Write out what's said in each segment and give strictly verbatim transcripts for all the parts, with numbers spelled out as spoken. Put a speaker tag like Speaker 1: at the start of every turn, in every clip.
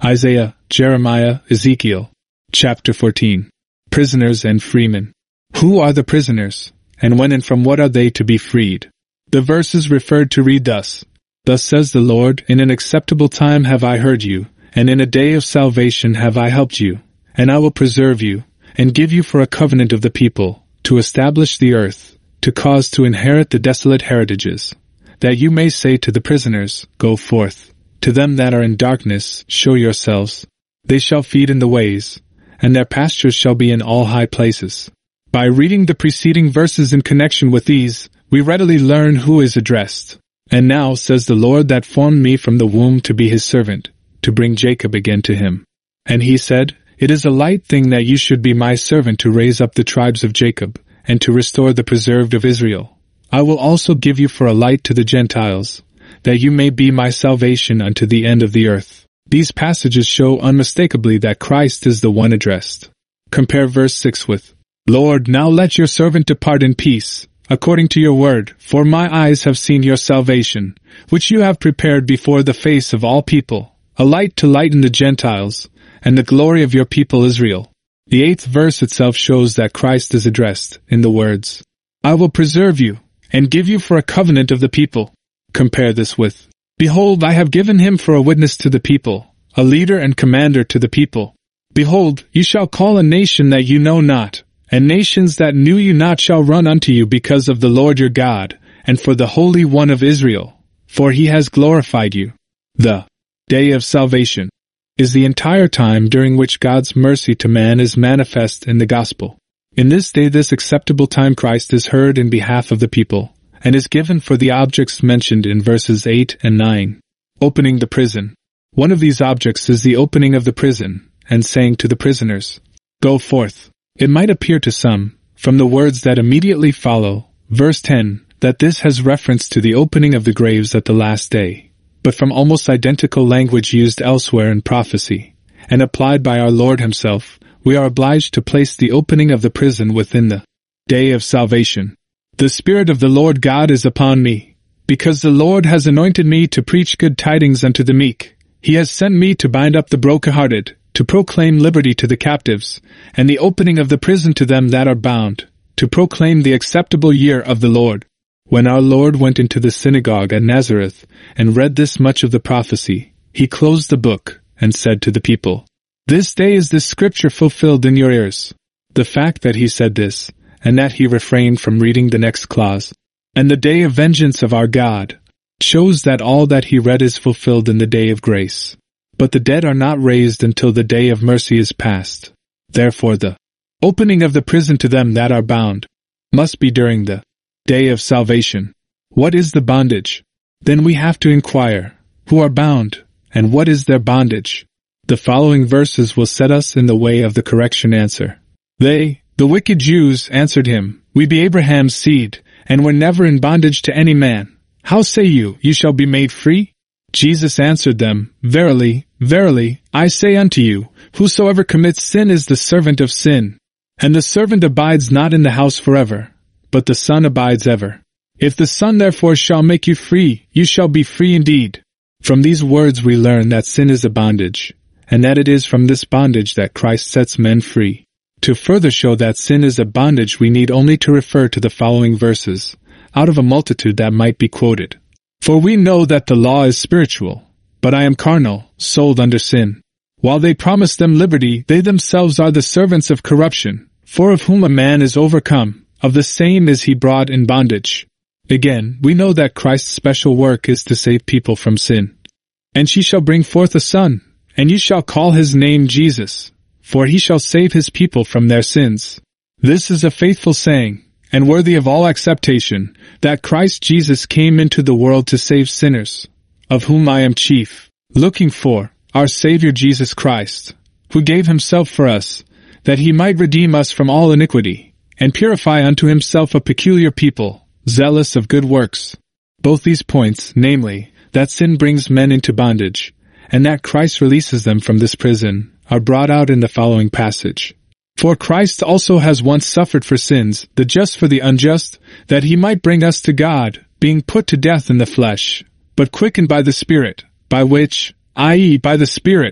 Speaker 1: Isaiah, Jeremiah, Ezekiel. Chapter fourteen. Prisoners and freemen. Who are the prisoners, and when and from what are they to be freed? The verses referred to read thus. Thus says the Lord, in an acceptable time have I heard you, and in a day of salvation have I helped you. And I will preserve you, and give you for a covenant of the people, to establish the earth, to cause to inherit the desolate heritages, that you may say to the prisoners, Go forth. To them that are in darkness, show yourselves. They shall feed in the ways, and their pastures shall be in all high places. By reading the preceding verses in connection with these, we readily learn who is addressed. And now, says the Lord that formed me from the womb to be his servant, to bring Jacob again to him. And he said, It is a light thing that you should be my servant to raise up the tribes of Jacob, and to restore the preserved of Israel. I will also give you for a light to the Gentiles, that you may be my salvation unto the end of the earth. These passages show unmistakably that Christ is the one addressed. Compare verse six with, Lord, now let your servant depart in peace, according to your word, for my eyes have seen your salvation, which you have prepared before the face of all people, a light to lighten the Gentiles, and the glory of your people Israel. The eighth verse itself shows that Christ is addressed, in the words, I will preserve you, and give you for a covenant of the people. Compare this with, Behold, I have given him for a witness to the people, a leader and commander to the people. Behold, you shall call a nation that you know not, and nations that knew you not shall run unto you because of the Lord your God, and for the Holy One of Israel, for he has glorified you. The day of salvation is the entire time during which God's mercy to man is manifest in the gospel. In this day this acceptable time Christ is heard in behalf of the people, and is given for the objects mentioned in verses eight and nine. Opening the prison. One of these objects is the opening of the prison, and saying to the prisoners, Go forth. It might appear to some, from the words that immediately follow, verse ten, that this has reference to the opening of the graves at the last day, but from almost identical language used elsewhere in prophecy, and applied by our Lord himself, we are obliged to place the opening of the prison within the day of salvation. The Spirit of the Lord God is upon me, because the Lord has anointed me to preach good tidings unto the meek. He has sent me to bind up the brokenhearted, to proclaim liberty to the captives, and the opening of the prison to them that are bound, to proclaim the acceptable year of the Lord. When our Lord went into the synagogue at Nazareth, and read this much of the prophecy, he closed the book, and said to the people, This day is this scripture fulfilled in your ears. The fact that he said this, and that he refrained from reading the next clause, and the day of vengeance of our God, shows that all that he read is fulfilled in the day of grace. But the dead are not raised until the day of mercy is past. Therefore the opening of the prison to them that are bound must be during the day of salvation. What is the bondage? Then we have to inquire, who are bound, and what is their bondage? The following verses will set us in the way of the correction answer. They, the wicked Jews, answered him, We be Abraham's seed, and were never in bondage to any man. How say you, you shall be made free? Jesus answered them, Verily, verily, I say unto you, whosoever commits sin is the servant of sin. And the servant abides not in the house forever, but the Son abides ever. If the Son therefore shall make you free, you shall be free indeed. From these words we learn that sin is a bondage, and that it is from this bondage that Christ sets men free. To further show that sin is a bondage we need only to refer to the following verses, out of a multitude that might be quoted. For we know that the law is spiritual, but I am carnal, sold under sin. While they promise them liberty, they themselves are the servants of corruption. For of whom a man is overcome, of the same is he brought in bondage. Again, we know that Christ's special work is to save people from sin. And she shall bring forth a son, and you shall call his name Jesus, for he shall save his people from their sins. This is a faithful saying, and worthy of all acceptation, that Christ Jesus came into the world to save sinners, of whom I am chief, looking for our Savior Jesus Christ, who gave himself for us, that he might redeem us from all iniquity, and purify unto himself a peculiar people, zealous of good works. Both these points, namely, that sin brings men into bondage, and that Christ releases them from this prison, are brought out in the following passage. For Christ also has once suffered for sins, the just for the unjust, that he might bring us to God, being put to death in the flesh, but quickened by the Spirit, by which, that is, by the Spirit,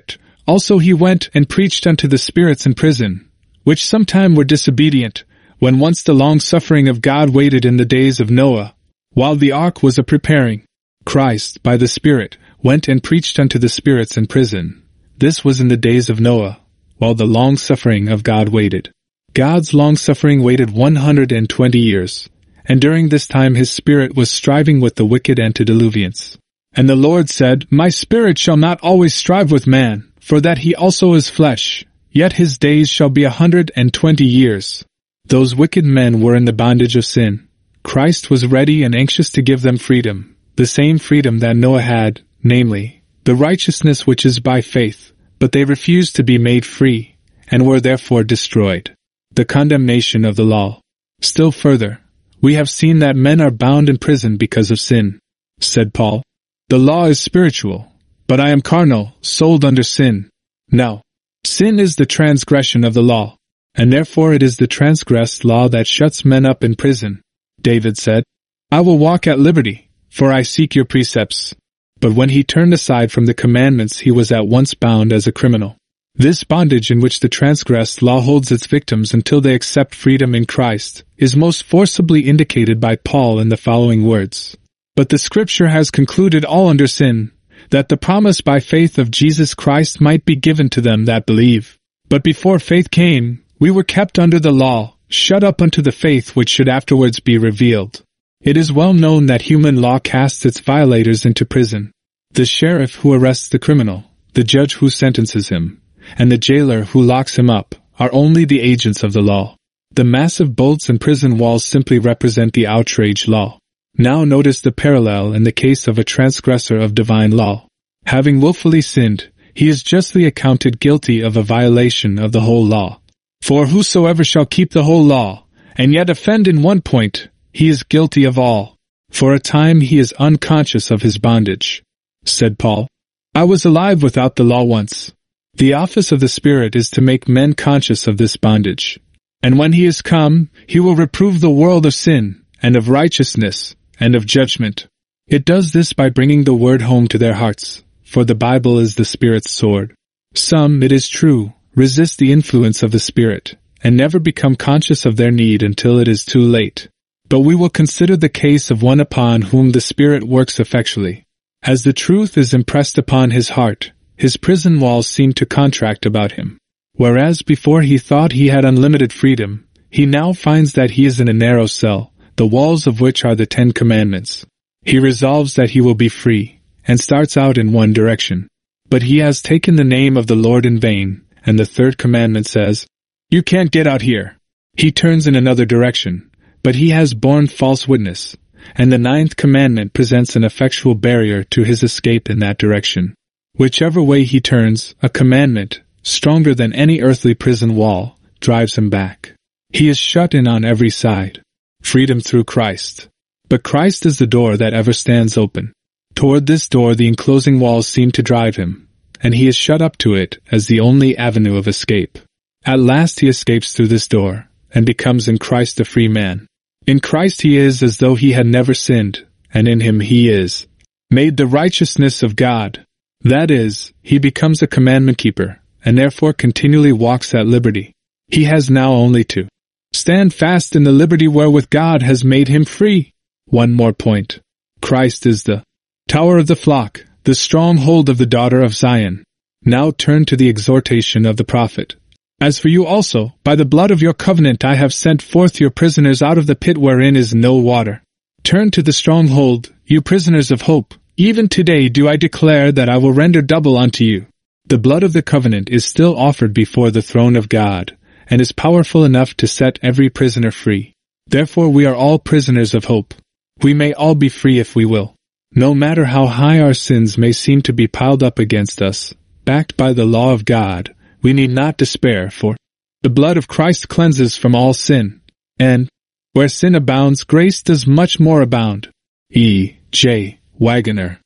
Speaker 1: Also he went and preached unto the spirits in prison, which sometime were disobedient, when once the long-suffering of God waited in the days of Noah, while the ark was a-preparing. Christ, by the Spirit, went and preached unto the spirits in prison. This was in the days of Noah, while the long-suffering of God waited. God's long-suffering waited one hundred and twenty years, and during this time his Spirit was striving with the wicked antediluvians. And the Lord said, My Spirit shall not always strive with man, for that he also is flesh, yet his days shall be a hundred and twenty years. Those wicked men were in the bondage of sin. Christ was ready and anxious to give them freedom, the same freedom that Noah had, namely, the righteousness which is by faith, but they refused to be made free, and were therefore destroyed. The condemnation of the law. Still further, we have seen that men are bound in prison because of sin. Said Paul, The law is spiritual, but I am carnal, sold under sin. Now, sin is the transgression of the law, and therefore it is the transgressed law that shuts men up in prison. David said, I will walk at liberty, for I seek your precepts. But when he turned aside from the commandments he was at once bound as a criminal. This bondage in which the transgressed law holds its victims until they accept freedom in Christ is most forcibly indicated by Paul in the following words. But the Scripture has concluded all under sin, that the promise by faith of Jesus Christ might be given to them that believe. But before faith came, we were kept under the law, shut up unto the faith which should afterwards be revealed. It is well known that human law casts its violators into prison. The sheriff who arrests the criminal, the judge who sentences him, and the jailer who locks him up are only the agents of the law. The massive bolts and prison walls simply represent the outraged law. Now notice the parallel in the case of a transgressor of divine law. Having willfully sinned, he is justly accounted guilty of a violation of the whole law. For whosoever shall keep the whole law, and yet offend in one point, he is guilty of all. For a time he is unconscious of his bondage. Said Paul, I was alive without the law once. The office of the Spirit is to make men conscious of this bondage. And when he is come, he will reprove the world of sin, and of righteousness, and of judgment. It does this by bringing the word home to their hearts, for the Bible is the Spirit's sword. Some, it is true, resist the influence of the Spirit, and never become conscious of their need until it is too late. But we will consider the case of one upon whom the Spirit works effectually. As the truth is impressed upon his heart, his prison walls seem to contract about him. Whereas before he thought he had unlimited freedom, he now finds that he is in a narrow cell, the walls of which are the Ten Commandments. He resolves that he will be free, and starts out in one direction. But he has taken the name of the Lord in vain, and the third commandment says, You can't get out here. He turns in another direction, but he has borne false witness, and the ninth commandment presents an effectual barrier to his escape in that direction. Whichever way he turns, a commandment, stronger than any earthly prison wall, drives him back. He is shut in on every side. Freedom through Christ. But Christ is the door that ever stands open. Toward this door the enclosing walls seem to drive him, and he is shut up to it as the only avenue of escape. At last he escapes through this door, and becomes in Christ a free man. In Christ he is as though he had never sinned, and in him he is made the righteousness of God. That is, he becomes a commandment keeper, and therefore continually walks at liberty. He has now only to stand fast in the liberty wherewith God has made him free. One more point. Christ is the tower of the flock, the stronghold of the daughter of Zion. Now turn to the exhortation of the prophet. As for you also, by the blood of your covenant I have sent forth your prisoners out of the pit wherein is no water. Turn to the stronghold, you prisoners of hope. Even today do I declare that I will render double unto you. The blood of the covenant is still offered before the throne of God, and is powerful enough to set every prisoner free. Therefore we are all prisoners of hope. We may all be free if we will. No matter how high our sins may seem to be piled up against us, backed by the law of God, we need not despair, for the blood of Christ cleanses from all sin, and where sin abounds, grace does much more abound. E. J. Wagoner.